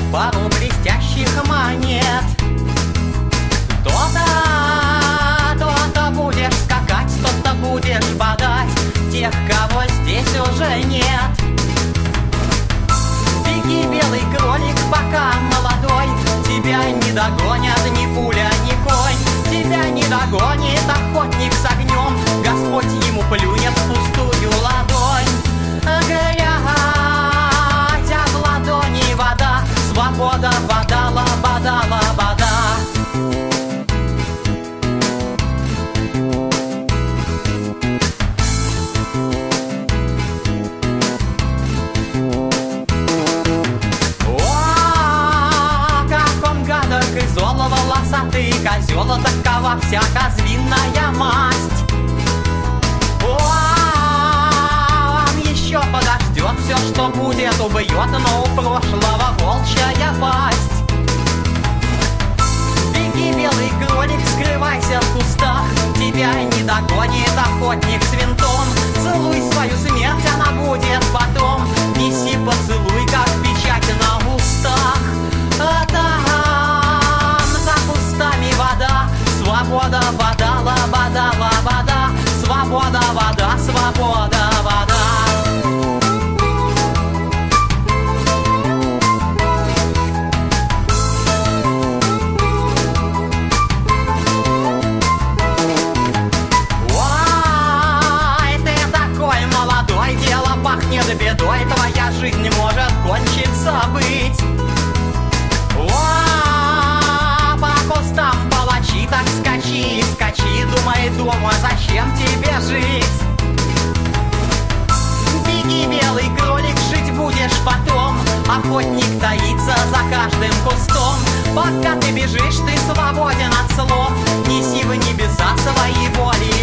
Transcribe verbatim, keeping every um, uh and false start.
пару блестящих монет. То-то, то-то будешь скакать, то-то будешь бодать тех, кого здесь уже нет. Беги, белый кролик, пока молодой, тебя не догонят ни пуля, ни конь. Тебя не догонит охотник с огнем, Господь ему плюнет в пустую ладонь. Грязь, а в ладони вода, свобода, вода, лобода, лобода. Волосатый козел, такова вся козлиная масть. О, он еще подождет, все, что будет, убьет, но у прошлого волчья пасть. Беги, белый кролик, скрывайся в кустах, тебя не догонит охотник с винтом. Целуй свою смерть, она будет потом, неси поцелуй, как печать на устах. А там за кустами вода, свобода, вода, лобода, лобода, свобода, вода, свобода, вода. Ой, ты такой молодой, дело пахнет бедой, твоя жизнь может кончиться быть. О, по кустам палачи, так скачи, скачи, думай дома, зачем тебе жить? Беги, белый кролик, жить будешь потом, охотник таится за каждым кустом. Пока ты бежишь, ты свободен от слов, неси в небеса свои воли